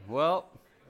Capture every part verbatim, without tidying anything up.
Well,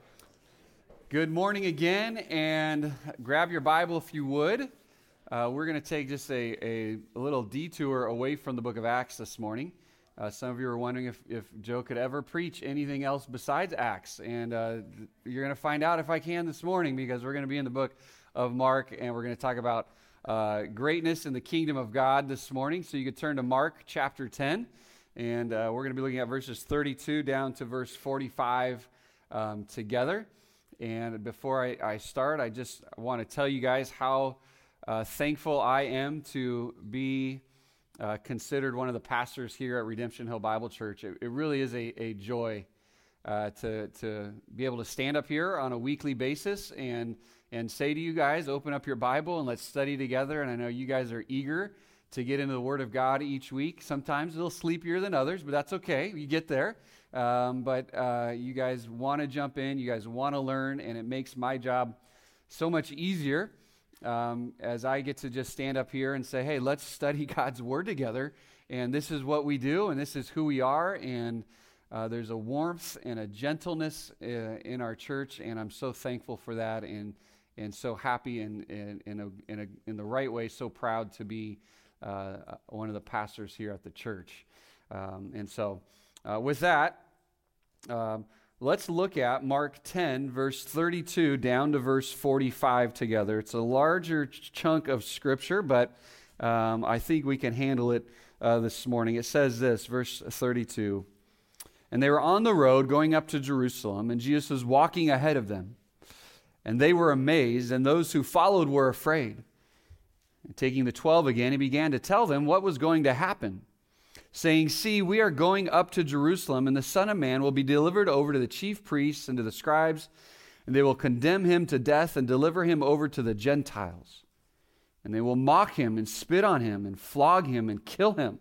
good morning again, and grab your Bible if you would. Uh, we're going to take just a, a, a little detour away from the book of Acts this morning. Uh, some of you are wondering if, if Joe could ever preach anything else besides Acts, and uh, you're going to find out if I can this morning, because we're going to be in the book of Mark, and we're going to talk about uh, greatness in the kingdom of God this morning. So you could turn to Mark chapter ten, and uh, we're going to be looking at verses thirty-two down to verse forty-five um, together. And before I, I start, I just want to tell you guys how uh, thankful I am to be Uh, considered one of the pastors here at Redemption Hill Bible Church. It, it really is a, a joy uh, to to be able to stand up here on a weekly basis and and say to you guys, open up your Bible and let's study together. And I know you guys are eager to get into the Word of God each week. Sometimes a little sleepier than others, but that's okay. You get there. Um, but uh, you guys want to jump in. You guys want to learn, and it makes my job so much easier. Um, as I get to just stand up here and say, hey, let's study God's Word together, and this is what we do, and this is who we are, and uh, there's a warmth and a gentleness uh, in our church, and I'm so thankful for that, and and so happy, and in, in, a, in, a, in the right way, so proud to be uh, one of the pastors here at the church. Um, and so uh, with that, um, let's look at Mark ten, verse thirty-two down to verse forty-five together. It's a larger ch- chunk of Scripture, but um, I think we can handle it uh, this morning. It says this, verse thirty-two, "And they were on the road going up to Jerusalem, and Jesus was walking ahead of them. And they were amazed, and those who followed were afraid. And taking the twelve again, he began to tell them what was going to happen, saying, 'See, we are going up to Jerusalem, and the Son of Man will be delivered over to the chief priests and to the scribes, and they will condemn him to death and deliver him over to the Gentiles. And they will mock him and spit on him and flog him and kill him.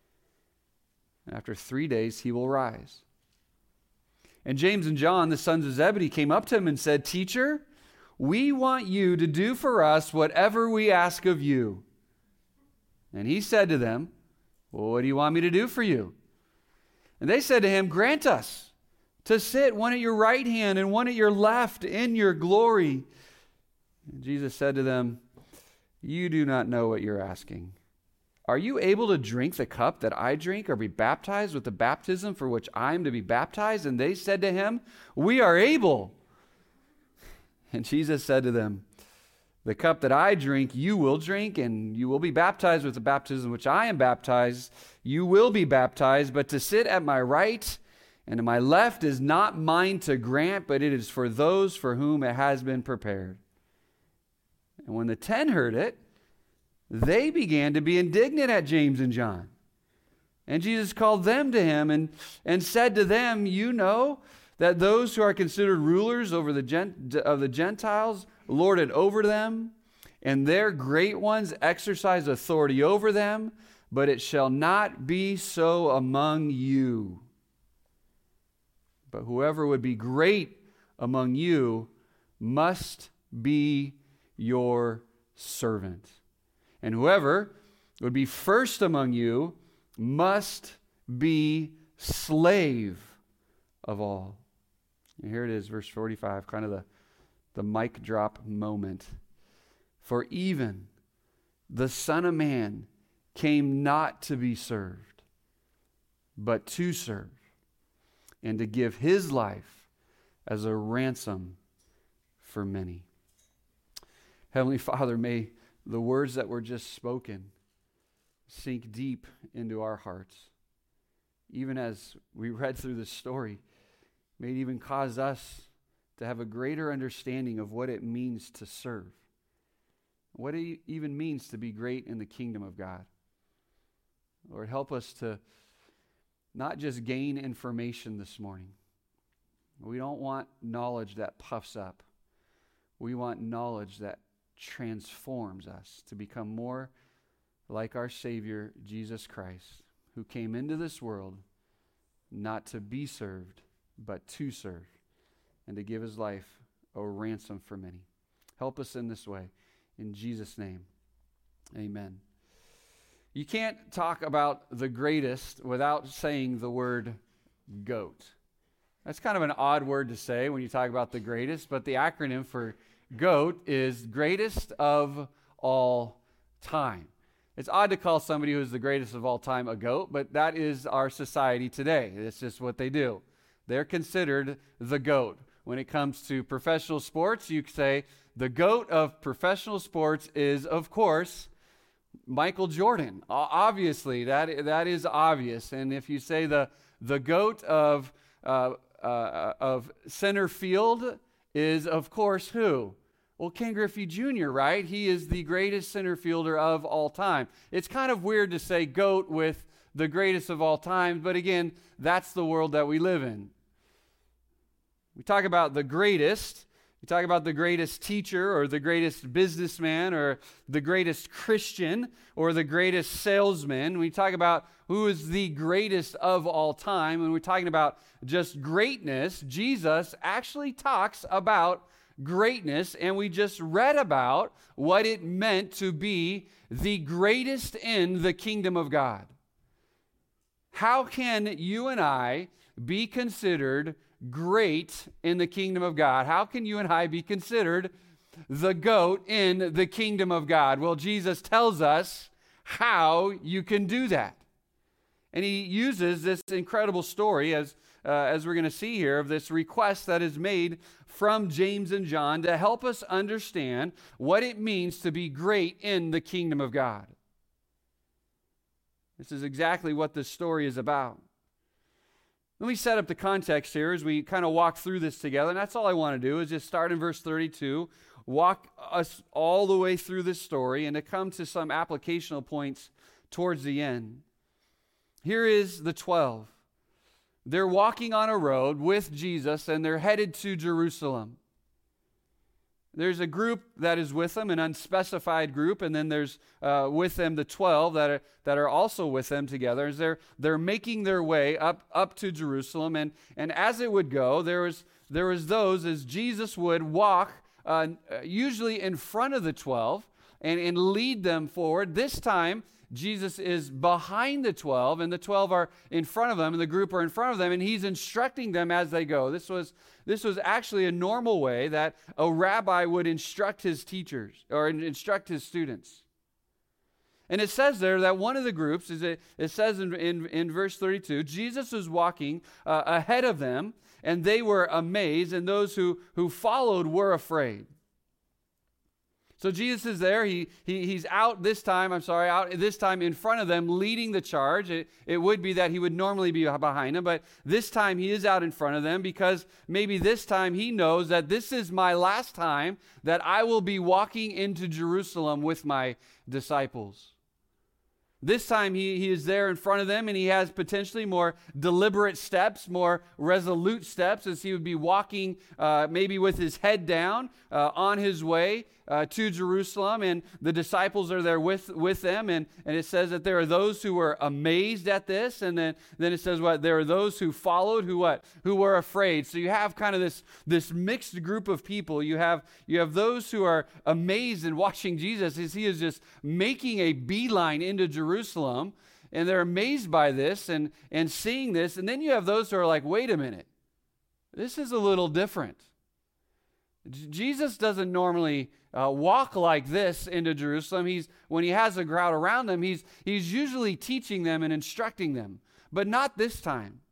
And after three days he will rise.' And James and John, the sons of Zebedee, came up to him and said, 'Teacher, we want you to do for us whatever we ask of you.' And he said to them, 'Well, what do you want me to do for you?' And they said to him, 'Grant us to sit one at your right hand and one at your left in your glory.' And Jesus said to them, 'You do not know what you're asking. Are you able to drink the cup that I drink, or be baptized with the baptism for which I am to be baptized?' And they said to him, 'We are able.' And Jesus said to them, 'The cup that I drink, you will drink, and you will be baptized with the baptism which I am baptized. You will be baptized, but to sit at my right and to my left is not mine to grant, but it is for those for whom it has been prepared.' And when the ten heard it, they began to be indignant at James and John. And Jesus called them to him and, and said to them, 'You know that those who are considered rulers over the gent- of the Gentiles lord it over them, and their great ones exercise authority over them, but it shall not be so among you. But whoever would be great among you must be your servant. And whoever would be first among you must be slave of all.'" And here it is, verse forty-five, kind of the, the mic drop moment. "For even the Son of Man came not to be served, but to serve, and to give his life as a ransom for many." Heavenly Father, may the words that were just spoken sink deep into our hearts. Even as we read through this story, may it even cause us to have a greater understanding of what it means to serve, what it even means to be great in the kingdom of God. Lord, help us to not just gain information this morning. We don't want knowledge that puffs up. We want knowledge that transforms us to become more like our Savior, Jesus Christ, who came into this world not to be served, but to serve, and to give his life a ransom for many. Help us in this way. In Jesus' name, amen. You can't talk about the greatest without saying the word goat. That's kind of an odd word to say when you talk about the greatest, but the acronym for GOAT is greatest of all time. It's odd to call somebody who is the greatest of all time a GOAT, but that is our society today. It's just what they do. They're considered the GOAT. When it comes to professional sports, you say the GOAT of professional sports is, of course, Michael Jordan. Obviously, that that is obvious. And if you say the the GOAT of uh, uh, of center field is, of course, who? Well, Ken Griffey Junior, right? He is the greatest center fielder of all time. It's kind of weird to say GOAT with the greatest of all time, but again, that's the world that we live in. We talk about the greatest. We talk about the greatest teacher or the greatest businessman or the greatest Christian or the greatest salesman. We talk about who is the greatest of all time. When we're talking about just greatness, Jesus actually talks about greatness, and we just read about what it meant to be the greatest in the kingdom of God. How can you and I be considered great in the kingdom of God? How can you and I be considered the GOAT in the kingdom of God? Well, Jesus tells us how you can do that. And he uses this incredible story, as uh, as we're going to see here, of this request that is made from James and John to help us understand what it means to be great in the kingdom of God. This is exactly what this story is about. Let me set up the context here as we kind of walk through this together. And that's all I want to do is just start in verse thirty-two, walk us all the way through this story, and to come to some applicational points towards the end. Here is the twelve. They're walking on a road with Jesus, and they're headed to Jerusalem. There's a group that is with them, an unspecified group, and then there's uh, with them the twelve that are that are also with them together. As they're they're making their way up up to Jerusalem, and and as it would go, there was there was those as Jesus would walk uh, usually in front of the twelve and and lead them forward. This time, Jesus is behind the twelve, and the twelve are in front of them, and the group are in front of them, and he's instructing them as they go. This was this was actually a normal way that a rabbi would instruct his teachers, or instruct his students. And it says there that one of the groups, is it, it says in, in, in verse thirty-two, Jesus was walking uh, ahead of them, and they were amazed, and those who, who followed were afraid. So Jesus is there. He, he he's out this time, I'm sorry, out this time in front of them, leading the charge. It, it would be that he would normally be behind them, but this time he is out in front of them because maybe this time he knows that this is my last time that I will be walking into Jerusalem with my disciples. This time he, he is there in front of them, and he has potentially more deliberate steps, more resolute steps, as he would be walking uh, maybe with his head down uh, on his way uh, to Jerusalem, and the disciples are there with, with them, and, and it says that there are those who were amazed at this, and then, then it says what? There are those who followed who what? Who were afraid. So you have kind of this, this mixed group of people. You have, you have those who are amazed in watching Jesus as he is just making a beeline into Jerusalem. Jerusalem, and they're amazed by this and, and seeing this. And then you have those who are like, wait a minute, this is a little different. J- Jesus doesn't normally uh, walk like this into Jerusalem. He's when he has a crowd around him, he's, he's usually teaching them and instructing them, but not this time.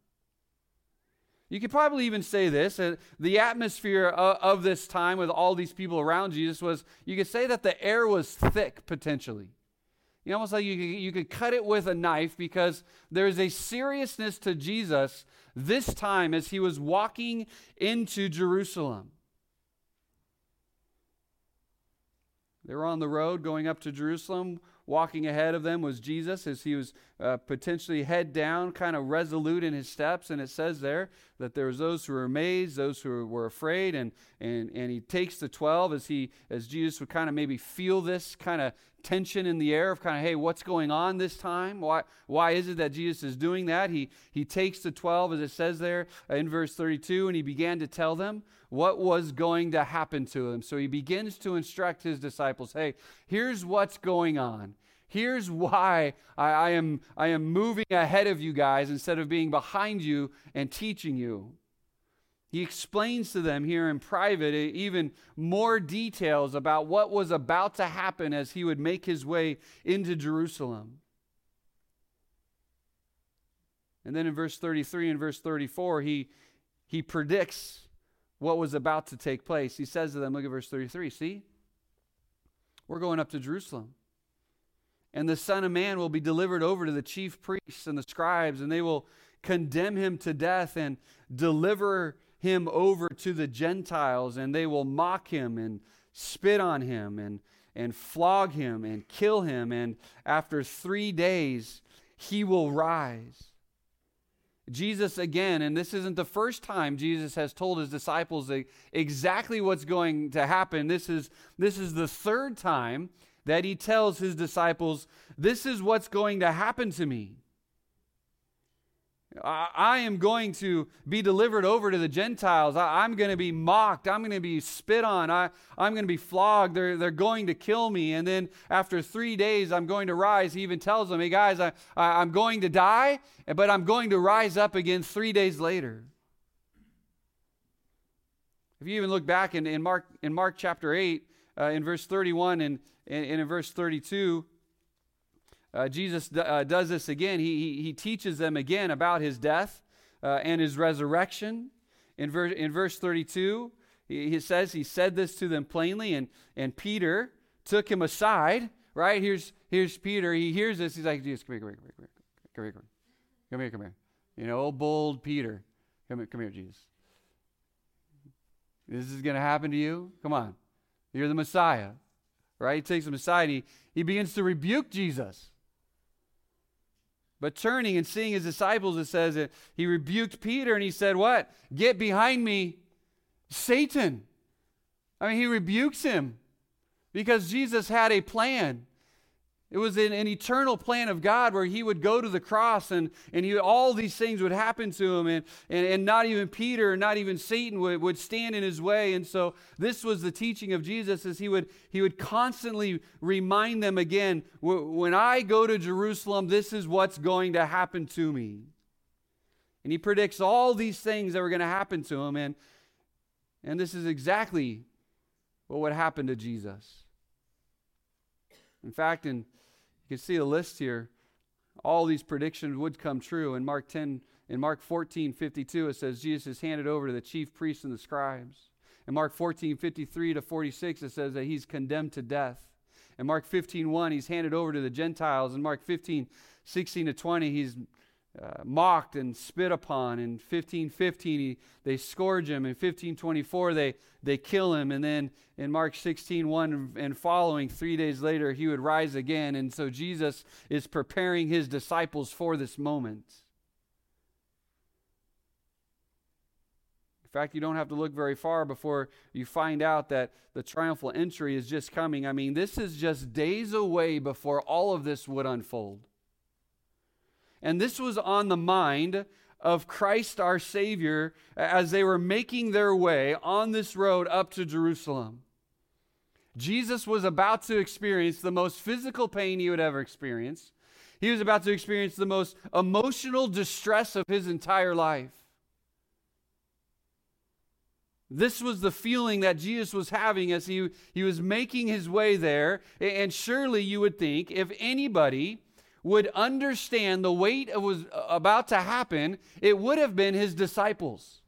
You could probably even say this, uh, the atmosphere of, of this time with all these people around Jesus was, you could say that the air was thick potentially. You know, almost like you could, you could cut it with a knife, because there's a seriousness to Jesus this time as he was walking into Jerusalem. They were on the road going up to Jerusalem. Walking ahead of them was Jesus as he was uh, potentially head down, kind of resolute in his steps. And it says there that there was those who were amazed, those who were afraid, and and and he takes the twelve as he as Jesus would kind of maybe feel this kind of tension in the air of kind of, hey, what's going on this time? Why why is it that Jesus is doing that? He he takes the twelve, as it says there in verse thirty-two, and he began to tell them what was going to happen to them. So he begins to instruct his disciples, hey, here's what's going on. Here's why I, I am I am moving ahead of you guys instead of being behind you and teaching you. He explains to them here in private even more details about what was about to happen as he would make his way into Jerusalem. And then in verse thirty-three and verse thirty-four, he, he predicts what was about to take place. He says to them, look at verse thirty-three, see? We're going up to Jerusalem. And the Son of Man will be delivered over to the chief priests and the scribes, and they will condemn him to death and deliver him over to the Gentiles, and they will mock him and spit on him and, and flog him and kill him, and after three days he will rise. Jesus again, and this isn't the first time Jesus has told his disciples exactly what's going to happen. This is, this is the third time that he tells his disciples, this is what's going to happen to me. I, I am going to be delivered over to the Gentiles. I, I'm going to be mocked. I'm going to be spit on. I, I'm going to be flogged. They're, they're going to kill me. And then after three days, I'm going to rise. He even tells them, hey guys, I, I, I'm going to die, but I'm going to rise up again three days later. If you even look back in, in, Mark, in Mark chapter eight, uh, in verse thirty-one and, and, and in verse thirty-two, Uh, Jesus d- uh, does this again. He, he, he teaches them again about his death uh, and his resurrection. In, ver- in verse thirty-two, he, he says he said this to them plainly, and, and Peter took him aside, right? Here's, here's Peter. He hears this. He's like, Jesus, come here, come here, come here, come here, come here, come here, come here. You know, old bold Peter. Come here, come here, Jesus. This is going to happen to you? Come on. You're the Messiah, right? He takes him aside, and he, he begins to rebuke Jesus. But turning and seeing his disciples, it says that he rebuked Peter and he said, what? Get behind me, Satan. I mean, he rebukes him because Jesus had a plan. It was an, an eternal plan of God where he would go to the cross and, and he, all these things would happen to him, and, and, and not even Peter, not even Satan would, would stand in his way. And so this was the teaching of Jesus, as he would, he would constantly remind them again, when I go to Jerusalem, this is what's going to happen to me. And he predicts all these things that were going to happen to him, and, and this is exactly what would happen to Jesus. In fact, in you can see a list here. All these predictions would come true. In Mark ten, in Mark fourteen fifty-two, it says Jesus is handed over to the chief priests and the scribes. In Mark fourteen fifty-three to forty-six, it says that he's condemned to death. In Mark fifteen one, he's handed over to the Gentiles. In Mark fifteen sixteen to twenty, he's uh, mocked and spit upon. In fifteen fifteen, he, they scourge him. In fifteen twenty-four, they, they kill him. And then in Mark sixteen one and following, three days later, he would rise again. And so Jesus is preparing his disciples for this moment. In fact, you don't have to look very far before you find out that the triumphal entry is just coming. I mean, this is just days away before all of this would unfold. And this was on the mind of Christ our Savior as they were making their way on this road up to Jerusalem. Jesus was about to experience the most physical pain he would ever experience. He was about to experience the most emotional distress of his entire life. This was the feeling that Jesus was having as he, he was making his way there. And surely you would think if anybody would understand the weight of what was about to happen, it would have been his disciples.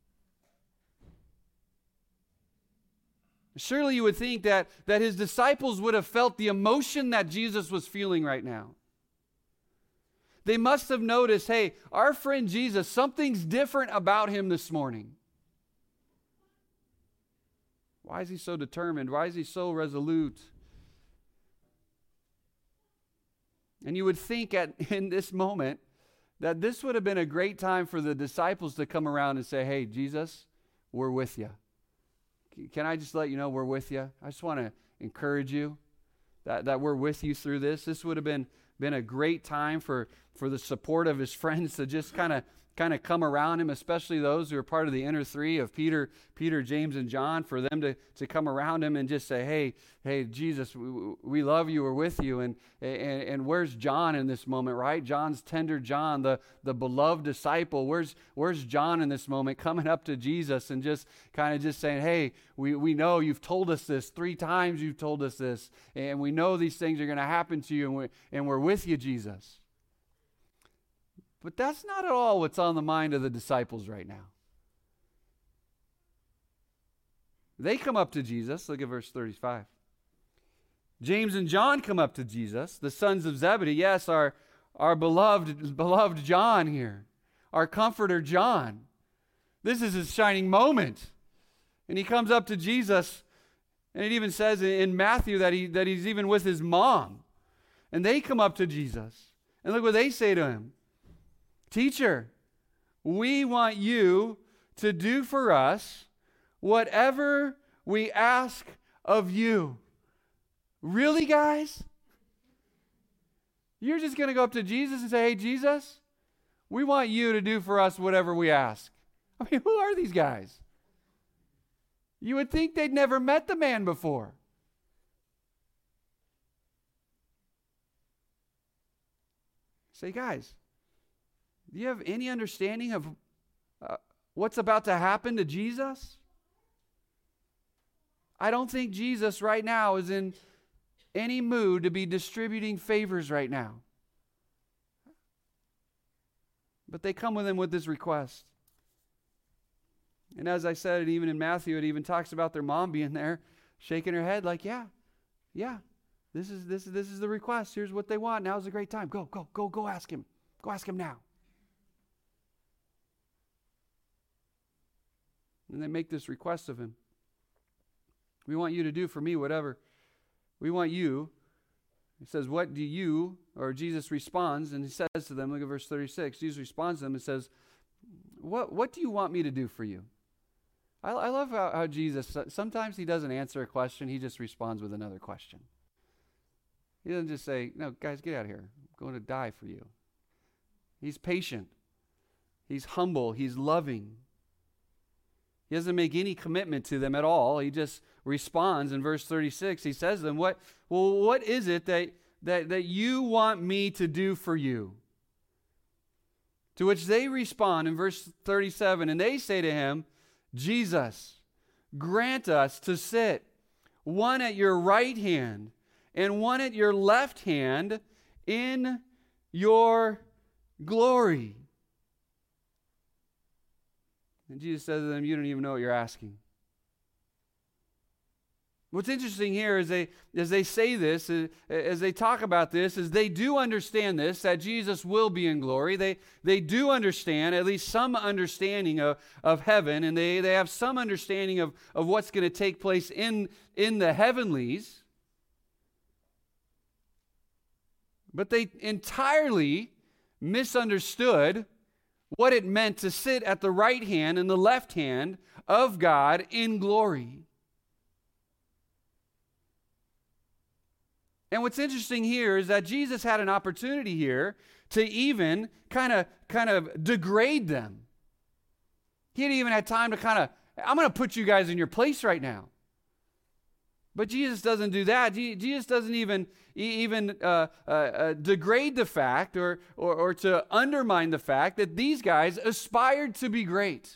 Surely you would think that, that his disciples would have felt the emotion that Jesus was feeling right now. They must have noticed, hey, our friend Jesus, something's different about him this morning. Why is he so determined? Why is he so resolute? And you would think at in this moment that this would have been a great time for the disciples to come around and say, hey, Jesus, we're with you. Can I just let you know we're with you? I just want to encourage you that, that we're with you through this. This would have been, been a great time for, for the support of his friends to just kind of kind of come around him, especially those who are part of the inner three of Peter, Peter, James, and John, for them to, to come around him and just say, hey, hey, Jesus, we, we love you, we're with you. And, and and where's John in this moment, right? John's tender John, the, the beloved disciple. Where's where's John in this moment coming up to Jesus and just kind of just saying, hey, we, we know you've told us this. Three times you've told us this. And we know these things are going to happen to you, and, we, and we're with you, Jesus. But that's not at all what's on the mind of the disciples right now. They come up to Jesus. Look at verse thirty-five. James and John come up to Jesus, the sons of Zebedee. Yes, our, our beloved, beloved John here, our comforter John. This is his shining moment. And he comes up to Jesus, and it even says in Matthew that he that he's even with his mom. And they come up to Jesus. And look what they say to him. Teacher, we want you to do for us whatever we ask of you. Really, guys? You're just going to go up to Jesus and say, hey, Jesus, we want you to do for us whatever we ask. I mean, who are these guys? You would think they'd never met the man before. Say, guys, do you have any understanding of uh, what's about to happen to Jesus? I don't think Jesus right now is in any mood to be distributing favors right now. But they come with him with this request. And as I said, even in Matthew, it even talks about their mom being there, shaking her head like, yeah, yeah, this is this is this is the request. Here's what they want. Now's a great time. Go, go, go, go ask him. Go ask him now. And they make this request of him. We want you to do for me whatever. We want you. He says, what do you, or Jesus responds, and he says to them, look at verse thirty-six. Jesus responds to them and says, what, what do you want me to do for you? I, I love how, how Jesus, sometimes he doesn't answer a question, he just responds with another question. He doesn't just say, no, guys, get out of here. I'm going to die for you. He's patient. He's humble. He's loving. He doesn't make any commitment to them at all. He just responds in verse thirty-six. He says to them, what, well, what is it that, that, that you want me to do for you? To which they respond in verse thirty-seven, and they say to him, Jesus, grant us to sit, one at your right hand and one at your left hand in your glory. And Jesus says to them, you don't even know what you're asking. What's interesting here is they, as they say this, as they talk about this, is they do understand this, that Jesus will be in glory. They, they do understand, at least some understanding of, of heaven, and they, they have some understanding of, of what's going to take place in, in the heavenlies. But they entirely misunderstood what it meant to sit at the right hand and the left hand of God in glory. And what's interesting here is that Jesus had an opportunity here to even kind of kind of degrade them. He had even had time to kind of, I'm going to put you guys in your place right now. But Jesus doesn't do that. Jesus doesn't even even uh, uh, uh, degrade the fact or, or or to undermine the fact that these guys aspired to be great.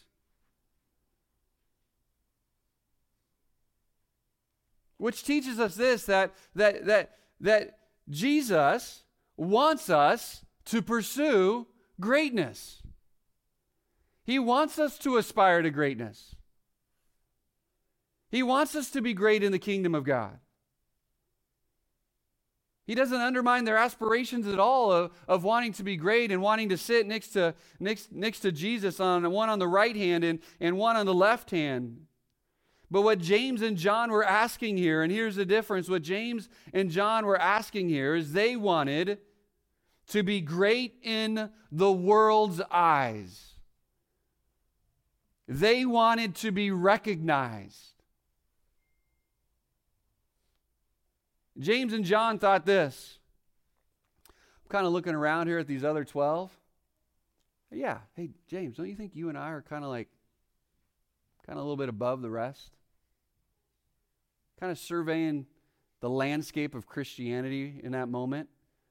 Which teaches us this, that that that that Jesus wants us to pursue greatness. He wants us to aspire to greatness. He wants us to be great in the kingdom of God. He doesn't undermine their aspirations at all of, of wanting to be great and wanting to sit next to next, next to Jesus, on one on the right hand and, and one on the left hand. But what James and John were asking here, and here's the difference, what James and John were asking here is they wanted to be great in the world's eyes. They wanted to be recognized. James and John thought this. I'm kind of looking around here at these other twelve. Yeah, hey, James, don't you think you and I are kind of like, kind of a little bit above the rest? Kind of surveying the landscape of Christianity in that moment.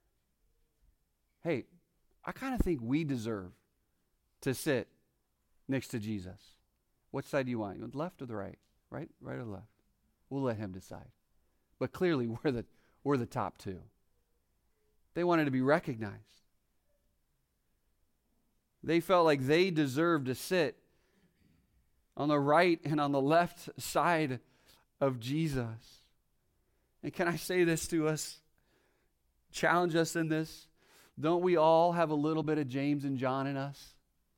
Hey, I kind of think we deserve to sit next to Jesus. What side do you want? You want the left or the right? Right? Right or the left? We'll let him decide. But clearly we're the we're the top two. They wanted to be recognized. They felt like they deserved to sit on the right and on the left side of Jesus. And can I say this to us? Challenge us in this. Don't we all have a little bit of James and John in us?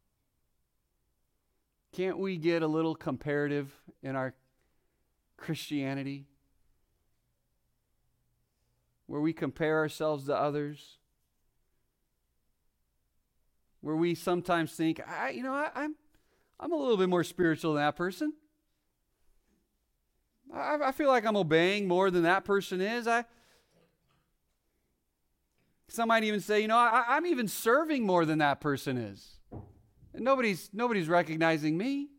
Can't we get a little comparative in our Christianity? Where we compare ourselves to others? Where we sometimes think, I, you know, I, I'm, I'm a little bit more spiritual than that person. I, I feel like I'm obeying more than that person is. I, some might even say, you know, I, I'm even serving more than that person is. And nobody's, nobody's recognizing me.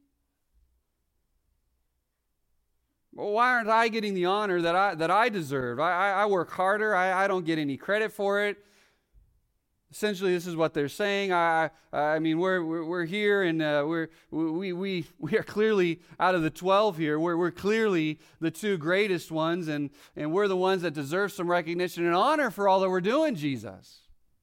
Well, why aren't I getting the honor that I that I deserve? I, I, I work harder. I, I don't get any credit for it. Essentially, this is what they're saying. I, I mean, we're we're, we're here, and uh, we're we we we are clearly out of the twelve here. We're we're clearly the two greatest ones, and and we're the ones that deserve some recognition and honor for all that we're doing, Jesus.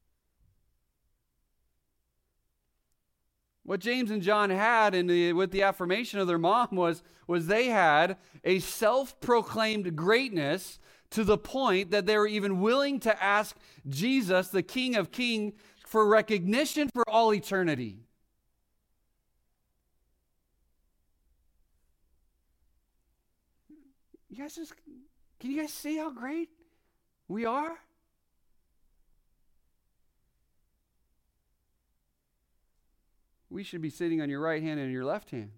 What James and John had in the, with the affirmation of their mom was was they had a self-proclaimed greatness to the point that they were even willing to ask Jesus, the King of Kings, for recognition for all eternity. You guys just, can you guys see how great we are? We should be sitting on your right hand and your left hand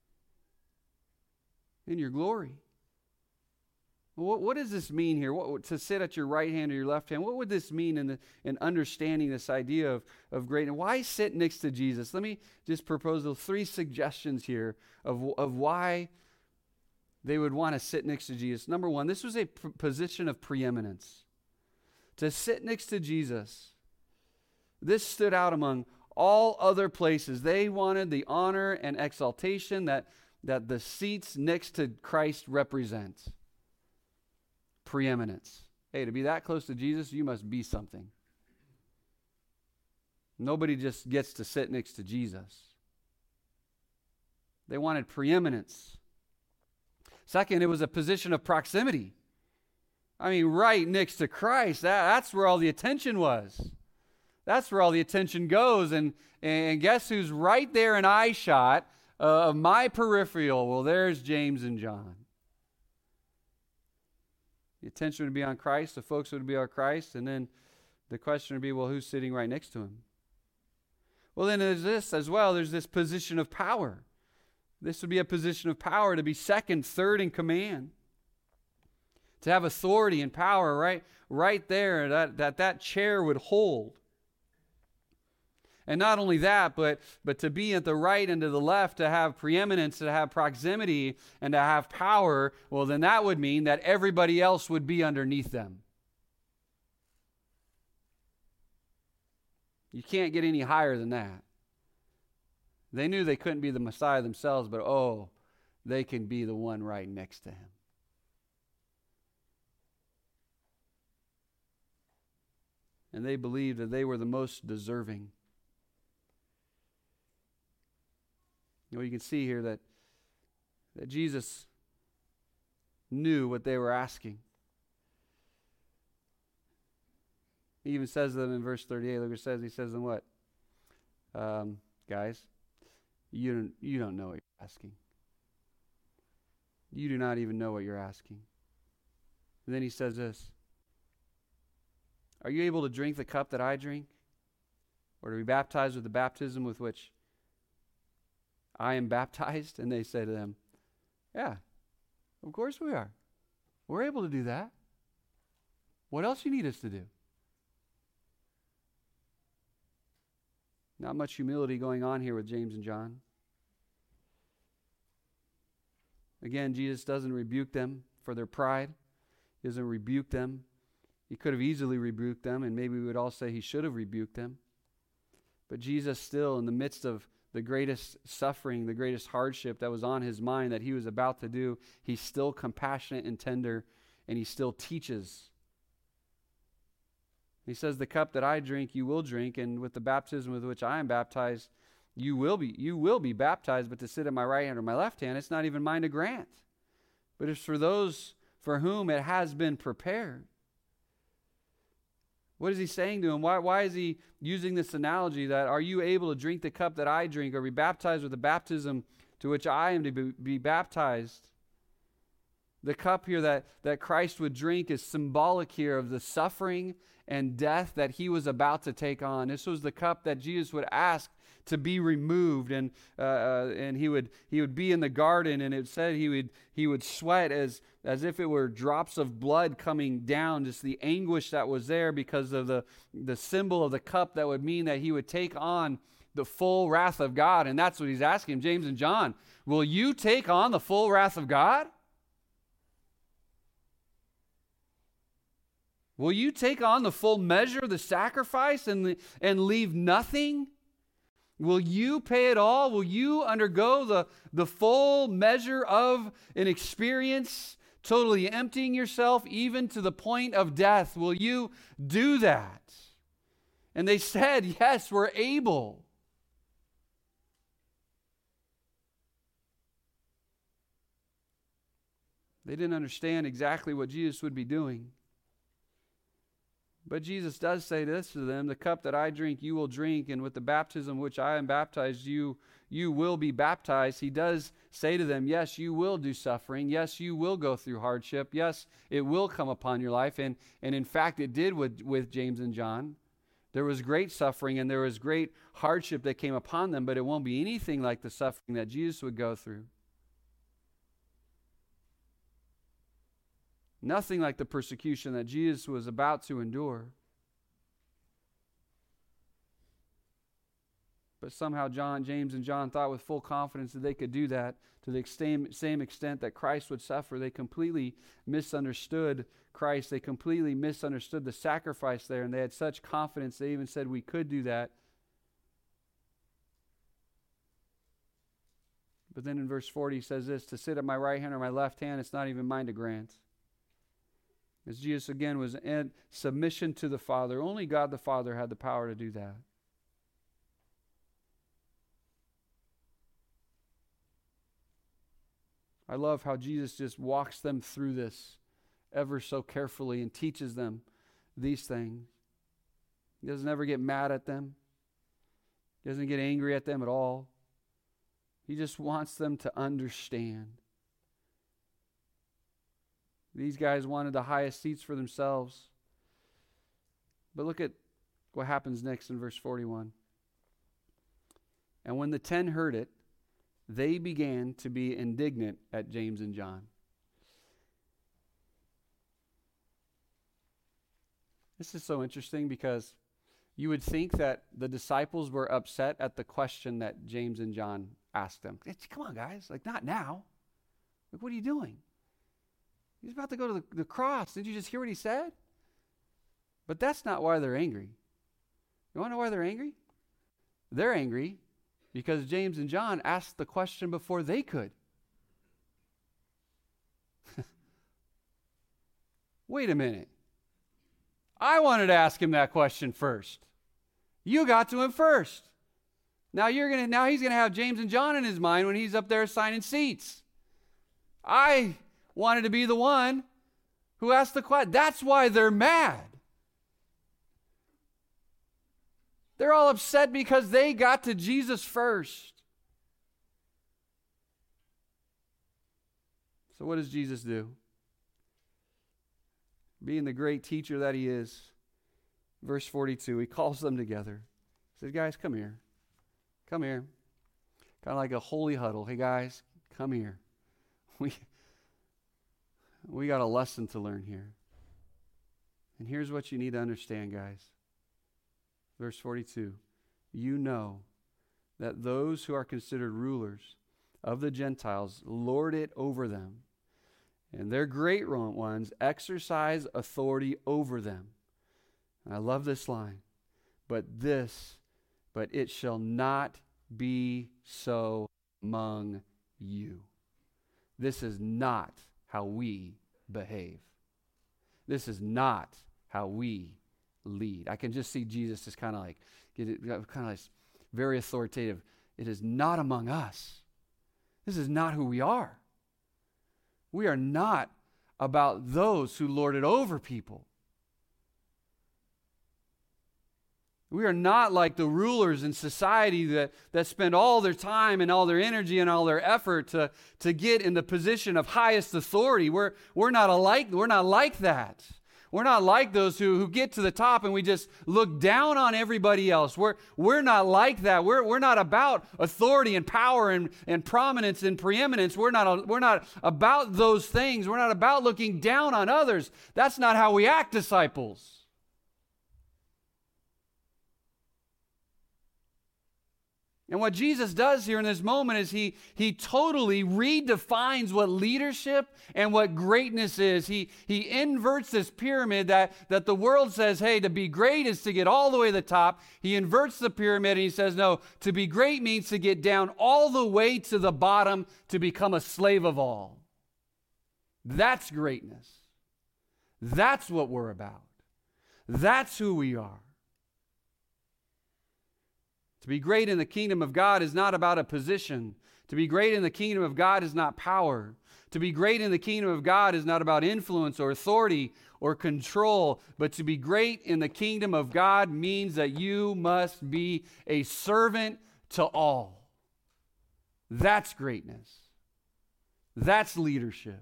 in your glory. What, what does this mean here? What, to sit at your right hand or your left hand? What would this mean in, the, in understanding this idea of, of greatness? Why sit next to Jesus? Let me just propose those three suggestions here of, of why they would want to sit next to Jesus. Number one, this was a p- position of preeminence. To sit next to Jesus, this stood out among all other places. They wanted the honor and exaltation that, that the seats next to Christ represent. Preeminence. Hey, to be that close to Jesus, you must be something. Nobody just gets to sit next to Jesus. They wanted preeminence. Second, it was a position of proximity. I mean, right next to Christ, that, that's where all the attention was. That's where all the attention goes. And, and guess who's right there in eye shot uh, of my peripheral? Well, there's James and John. The attention would be on Christ. The folks would be on Christ. And then the question would be, well, who's sitting right next to him? Well, then there's this as well. There's this position of power. This would be a position of power, to be second, third in command. To have authority and power right, right there that, that that chair would hold. And not only that, but, but to be at the right and to the left, to have preeminence, to have proximity, and to have power, well, then that would mean that everybody else would be underneath them. You can't get any higher than that. They knew they couldn't be the Messiah themselves, but oh, they can be the one right next to him. And they believed that they were the most deserving. You know, you can see here that, that Jesus knew what they were asking. He even says to them in verse thirty-eight, look what it says. He says to them what? Um, guys, you don't, you don't know what you're asking. You do not even know what you're asking. And then he says this. Are you able to drink the cup that I drink? Or to be baptized with the baptism with which I am baptized? And they say to them, yeah, of course we are. We're able to do that. What else do you need us to do? Not much humility going on here with James and John. Again, Jesus doesn't rebuke them for their pride. He doesn't rebuke them. He could have easily rebuked them, and maybe we would all say he should have rebuked them. But Jesus still, in the midst of the greatest suffering, the greatest hardship that was on his mind that he was about to do, he's still compassionate and tender, and he still teaches. He says, the cup that I drink, you will drink, and with the baptism with which I am baptized, you will be you will be baptized, but to sit at my right hand or my left hand, it's not even mine to grant. But it's for those for whom it has been prepared. What is he saying to him? Why, why is he using this analogy that, are you able to drink the cup that I drink, or be baptized with the baptism to which I am to be, be baptized? The cup here that, that Christ would drink is symbolic here of the suffering and death that he was about to take on. This was the cup that Jesus would ask to be removed, and uh, uh, and he would he would be in the garden, and it said he would he would sweat as as if it were drops of blood coming down, just the anguish that was there because of the the symbol of the cup that would mean that he would take on the full wrath of God. And that's what he's asking James and John. Will you take on the full wrath of God? Will you take on the full measure of the sacrifice and, the, and leave nothing? Will you pay it all? Will you undergo the, the full measure of an experience, totally emptying yourself even to the point of death? Will you do that? And they said, yes, we're able. They didn't understand exactly what Jesus would be doing. But Jesus does say this to them, the cup that I drink, you will drink, and with the baptism which I am baptized, you, you will be baptized. He does say to them, yes, you will do suffering. Yes, you will go through hardship. Yes, it will come upon your life. And, and in fact, it did with, with James and John. There was great suffering and there was great hardship that came upon them, but it won't be anything like the suffering that Jesus would go through. Nothing like the persecution that Jesus was about to endure. But somehow John, James and John thought with full confidence that they could do that to the same, same extent that Christ would suffer. They completely misunderstood Christ. They completely misunderstood the sacrifice there, and they had such confidence they even said we could do that. But then in verse forty he says this, to sit at my right hand or my left hand, it's not even mine to grant. As Jesus again was in submission to the Father. Only God the Father had the power to do that. I love how Jesus just walks them through this ever so carefully and teaches them these things. He doesn't ever get mad at them. He doesn't get angry at them at all. He just wants them to understand. These guys wanted the highest seats for themselves. But look at what happens next in verse forty-one. And when the ten heard it, they began to be indignant at James and John. This is so interesting because you would think that the disciples were upset at the question that James and John asked them. Come on, guys. Like, not now. Like, what are you doing? He's about to go to the, the cross. Did you just hear what he said? But that's not why they're angry. You want to know why they're angry? They're angry because James and John asked the question before they could. Wait a minute. I wanted to ask him that question first. You got to him first. Now you're gonna. Now he's gonna have James and John in his mind when he's up there assigning seats. I wanted to be the one who asked the question. That's why they're mad. They're all upset because they got to Jesus first. So what does Jesus do? Being the great teacher that he is, verse forty-two, he calls them together. He says, guys, come here. Come here. Kind of like a holy huddle. Hey, guys, come here. We, we got a lesson to learn here. And here's what you need to understand, guys. Verse forty-two. you know that those who are considered rulers of the Gentiles lord it over them, and their great ones exercise authority over them. And I love this line. But this, but it shall not be so among you. This is not how we behave. This is not how we lead. I can just see Jesus just kind of like, get it, kind of like very authoritative. It is not among us. This is not who we are. We are not about those who lord it over people. We are not like the rulers in society that, that spend all their time and all their energy and all their effort to, to get in the position of highest authority. We're, we're, not alike, we're not like that. We're not like those who, who get to the top and we just look down on everybody else. We're, we're not like that. We're, we're not about authority and power and, and prominence and preeminence. We're not, we're not about those things. We're not about looking down on others. That's not how we act, disciples. And what Jesus does here in this moment is he, he totally redefines what leadership and what greatness is. He, he inverts this pyramid that, that the world says, hey, to be great is to get all the way to the top. He inverts the pyramid and he says, no, to be great means to get down all the way to the bottom to become a slave of all. That's greatness. That's what we're about. That's who we are. To be great in the kingdom of God is not about a position. To be great in the kingdom of God is not power. To be great in the kingdom of God is not about influence or authority or control. But to be great in the kingdom of God means that you must be a servant to all. That's greatness. That's leadership.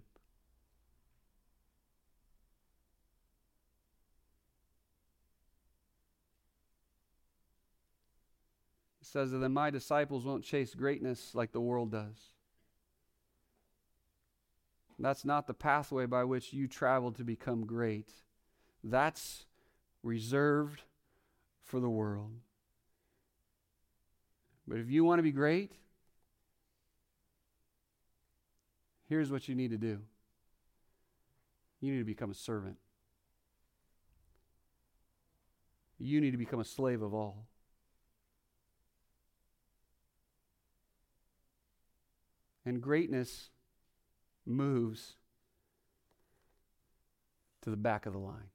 Says that then my disciples won't chase greatness like the world does. That's not the pathway by which you travel to become great. That's reserved for the world. But if you want to be great, here's what you need to do. You need to become a servant. You need to become a slave of all. And greatness moves to the back of the line.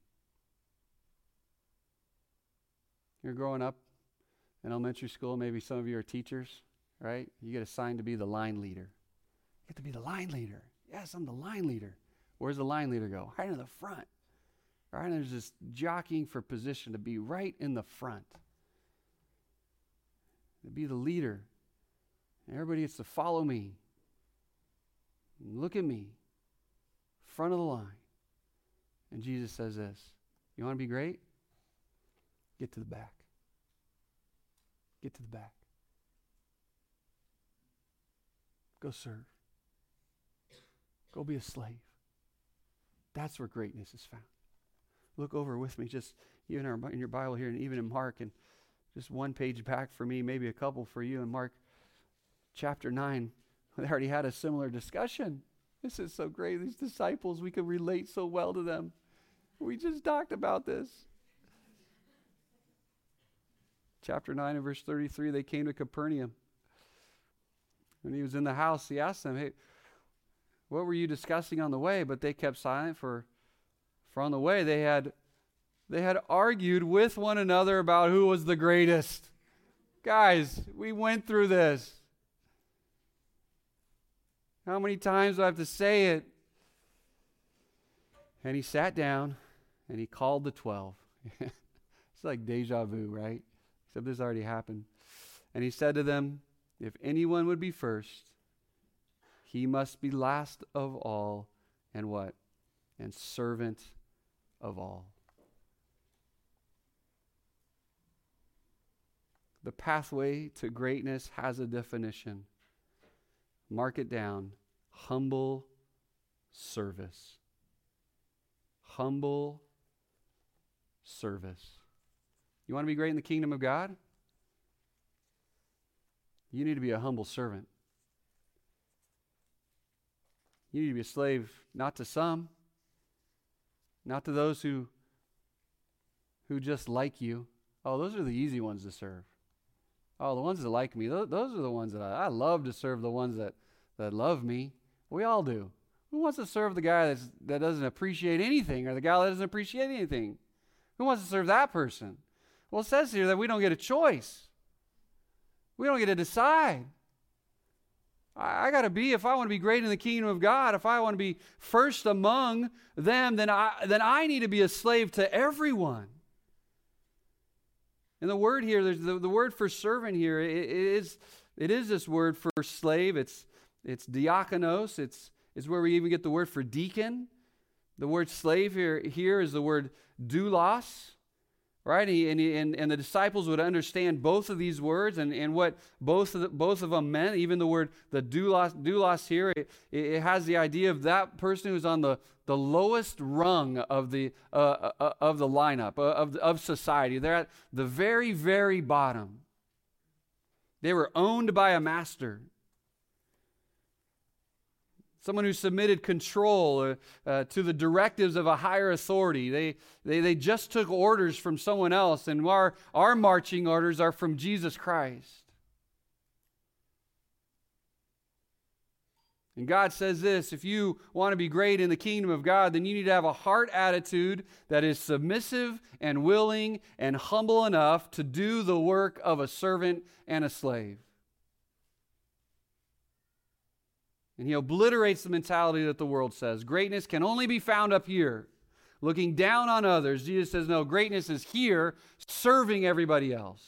You're growing up in elementary school, maybe some of you are teachers, right? You get assigned to be the line leader. You get to be the line leader. Yes, I'm the line leader. Where's the line leader go? Right in the front. Right? And there's this jockeying for position to be right in the front. To be the leader. And everybody gets to follow me. Look at me, front of the line. And Jesus says this, you want to be great? Get to the back. Get to the back. Go serve. Go be a slave. That's where greatness is found. Look over with me, just even in your Bible here, and even in Mark, and just one page back for me, maybe a couple for you, in Mark chapter nine. They already had a similar discussion. This is so great. These disciples, we could relate so well to them. We just talked about this. Chapter nine and verse thirty-three, they came to Capernaum. When he was in the house, he asked them, hey, what were you discussing on the way? But they kept silent, for, for on the way they had, they had argued with one another about who was the greatest. Guys, we went through this. How many times do I have to say it? And he sat down and he called the twelve. It's like deja vu, right? Except this already happened. And he said to them, if anyone would be first, he must be last of all, and what? And servant of all. The pathway to greatness has a definition. Mark it down. Humble service. Humble service. You want to be great in the kingdom of God? You need to be a humble servant. You need to be a slave, not to some, not to those who, who just like you. Oh, those are the easy ones to serve. Oh, the ones that like me, those, those are the ones that I, I love to serve, the ones that, that love me. We all do. Who wants to serve the guy that's, that doesn't appreciate anything, or the guy that doesn't appreciate anything? Who wants to serve that person? Well, it says here that we don't get a choice. We don't get to decide. I, I got to be, if I want to be great in the kingdom of God, if I want to be first among them, then I, then I need to be a slave to everyone. And the word here, there's the, the word for servant here, it, it is it is this word for slave. It's it's diakonos. It's it's where we even get the word for deacon. The word slave here here is the word doulos, right? And, he, and, he, and and the disciples would understand both of these words and, and what both of the, both of them meant. Even the word the doulos doulos here, it, it has the idea of that person who's on the the lowest rung of the uh, uh, of the lineup uh, of of society. They're at the very very bottom. They were owned by a master, someone who submitted control uh, uh, to the directives of a higher authority. They they they just took orders from someone else, and our our marching orders are from Jesus Christ. And God says this: if you want to be great in the kingdom of God, then you need to have a heart attitude that is submissive and willing and humble enough to do the work of a servant and a slave. And he obliterates the mentality that the world says greatness can only be found up here, looking down on others. Jesus says, no, greatness is here, serving everybody else.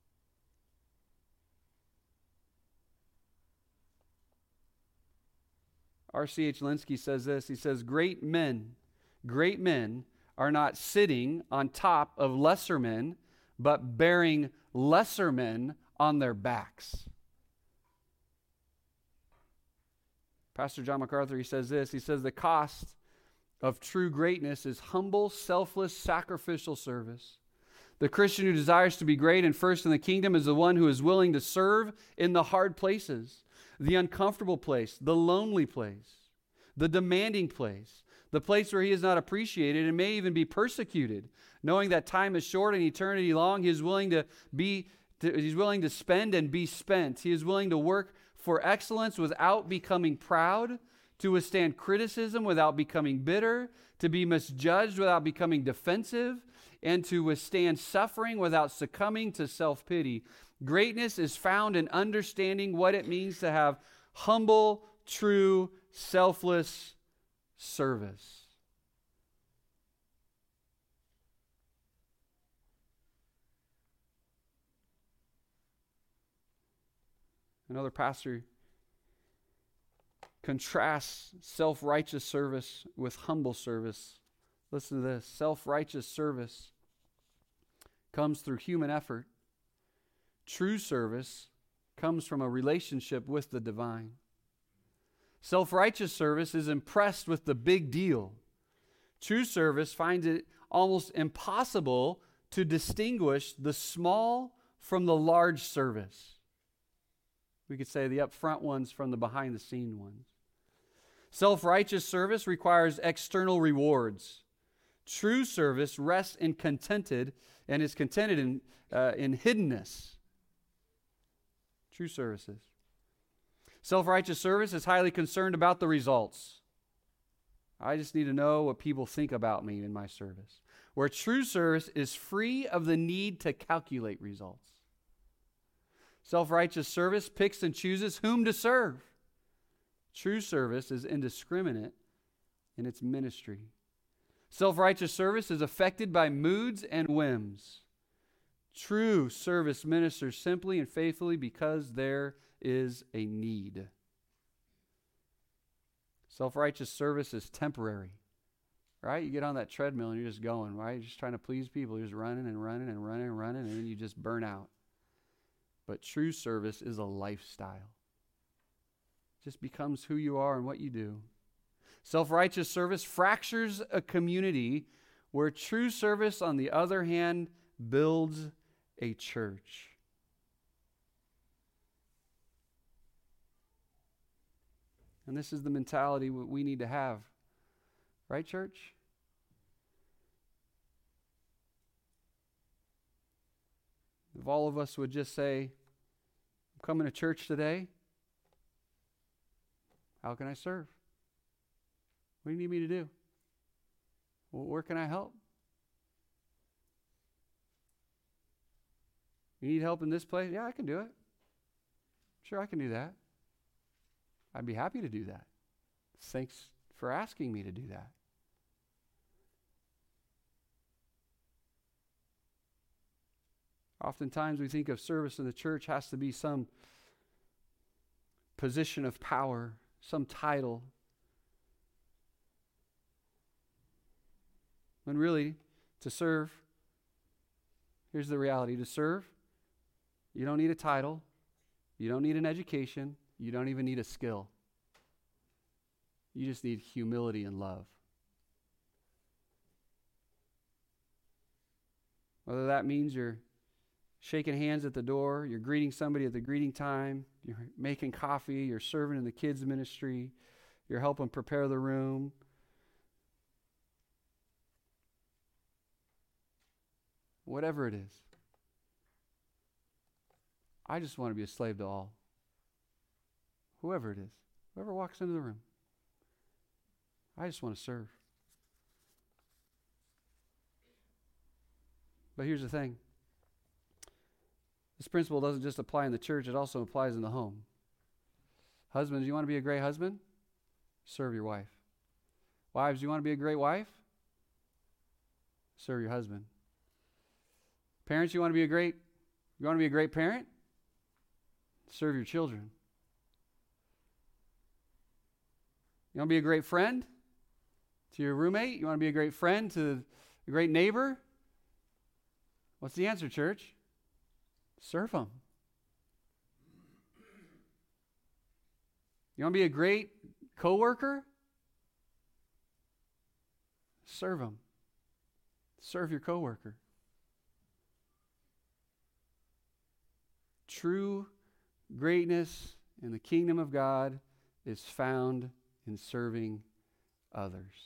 R C H Linsky says this. He says, great men, great men are not sitting on top of lesser men, but bearing lesser men on their backs. Pastor John MacArthur, he says this. He says, the cost of true greatness is humble, selfless, sacrificial service. The Christian who desires to be great and first in the kingdom is the one who is willing to serve in the hard places, the uncomfortable place, the lonely place, the demanding place, the place where he is not appreciated and may even be persecuted. Knowing that time is short and eternity long, he is willing to be, to, he's willing to spend and be spent. He is willing to work for excellence without becoming proud, to withstand criticism without becoming bitter, to be misjudged without becoming defensive, and to withstand suffering without succumbing to self-pity. Greatness is found in understanding what it means to have humble, true, selfless service. Another pastor contrasts self-righteous service with humble service. Listen to this. Self-righteous service comes through human effort. True service comes from a relationship with the divine. Self-righteous service is impressed with the big deal. True service finds it almost impossible to distinguish the small from the large service. We could say the upfront ones from the behind-the-scene ones. Self-righteous service requires external rewards. True service rests in contented and is contented in, uh, in hiddenness. True services. Self-righteous service is highly concerned about the results. I just need to know what people think about me in my service. Where true service is free of the need to calculate results. Self-righteous service picks and chooses whom to serve. True service is indiscriminate in its ministry. Self-righteous service is affected by moods and whims. True service ministers simply and faithfully because there is a need. Self-righteous service is temporary, right? You get on that treadmill and you're just going, right? You're just trying to please people. You're just running and running and running and running, and then you just burn out. But true service is a lifestyle. It just becomes who you are and what you do. Self-righteous service fractures a community, where true service, on the other hand, builds a church. And this is the mentality we need to have. Right, church? If all of us would just say, I'm coming to church today, how can I serve? What do you need me to do? Well, where can I help? You need help in this place? Yeah, I can do it. Sure, I can do that. I'd be happy to do that. Thanks for asking me to do that. Oftentimes we think of service in the church has to be some position of power, some title. When really, to serve, here's the reality. To serve, you don't need a title. You don't need an education. You don't even need a skill. You just need humility and love. Whether that means you're shaking hands at the door, you're greeting somebody at the greeting time, you're making coffee, you're serving in the kids' ministry, you're helping prepare the room. Whatever it is. I just want to be a slave to all. Whoever it is. Whoever walks into the room. I just want to serve. But here's the thing. This principle doesn't just apply in the church, it also applies in the home. Husbands, you want to be a great husband? Serve your wife. Wives, you want to be a great wife? Serve your husband. Parents, you want to be a great you want to be a great parent? Serve your children. You want to be a great friend to your roommate? You want to be a great friend to a great neighbor? What's the answer, church? Serve them. You want to be a great coworker? Serve them. Serve your coworker. True greatness in the kingdom of God is found in serving others.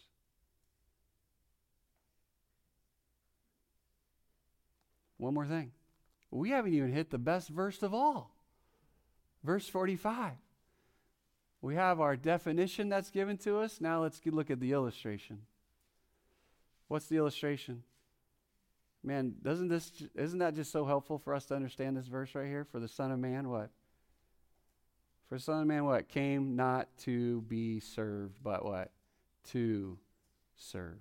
One more thing. We haven't even hit the best verse of all. Verse forty-five. We have our definition that's given to us. Now let's look at the illustration. What's the illustration? Man, doesn't this isn't that just so helpful for us to understand this verse right here? For the Son of Man, what? For the Son of Man, what? Came not to be served, but what? To serve.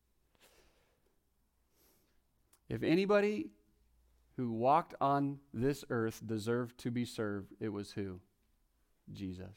If anybody who walked on this earth deserved to be served, it was who? Jesus.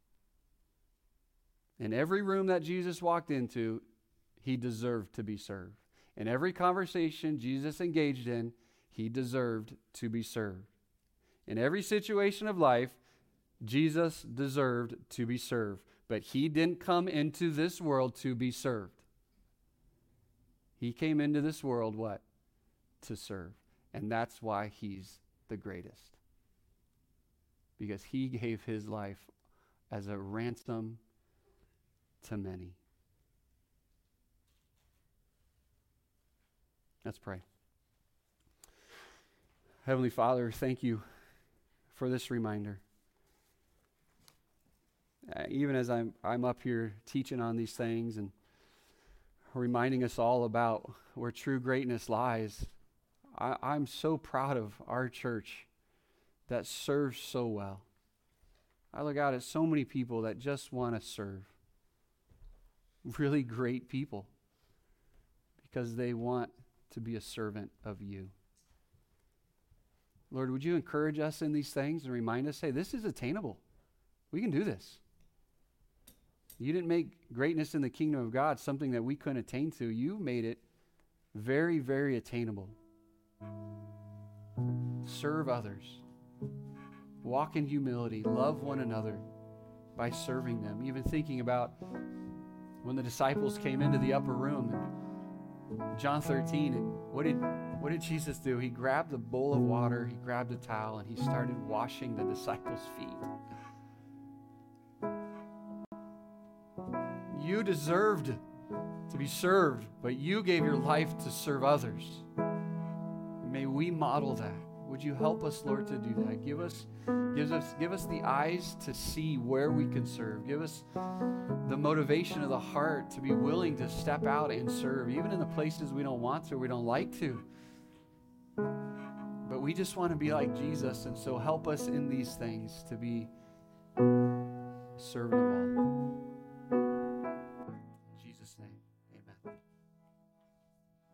In every room that Jesus walked into, he deserved to be served. In every conversation Jesus engaged in, he deserved to be served. In every situation of life, Jesus deserved to be served. But he didn't come into this world to be served. He came into this world, what? To serve. And that's why he's the greatest. Because he gave his life as a ransom to many. Let's pray. Heavenly Father, thank you for this reminder. Uh, even as I'm I'm up here teaching on these things and reminding us all about where true greatness lies, I, I'm so proud of our church that serves so well. I look out at so many people that just want to serve. Really great people. Because they want to be a servant of you. Lord, would you encourage us in these things and remind us, hey, this is attainable. We can do this. You didn't make greatness in the kingdom of God something that we couldn't attain to. You made it very, very attainable. Serve others. Walk in humility. Love one another by serving them. Even thinking about when the disciples came into the upper room in John thirteen, and what did what did Jesus do? He grabbed a bowl of water, he grabbed a towel, and he started washing the disciples' feet. you deserved to be served, but you gave your life to serve others. May we model that. Would you help us, Lord, to do that? Give us, give us, give us the eyes to see where we can serve. Give us the motivation of the heart to be willing to step out and serve, even in the places we don't want to or we don't like to. But we just want to be like Jesus, and so help us in these things to be a servant of all. In Jesus' name.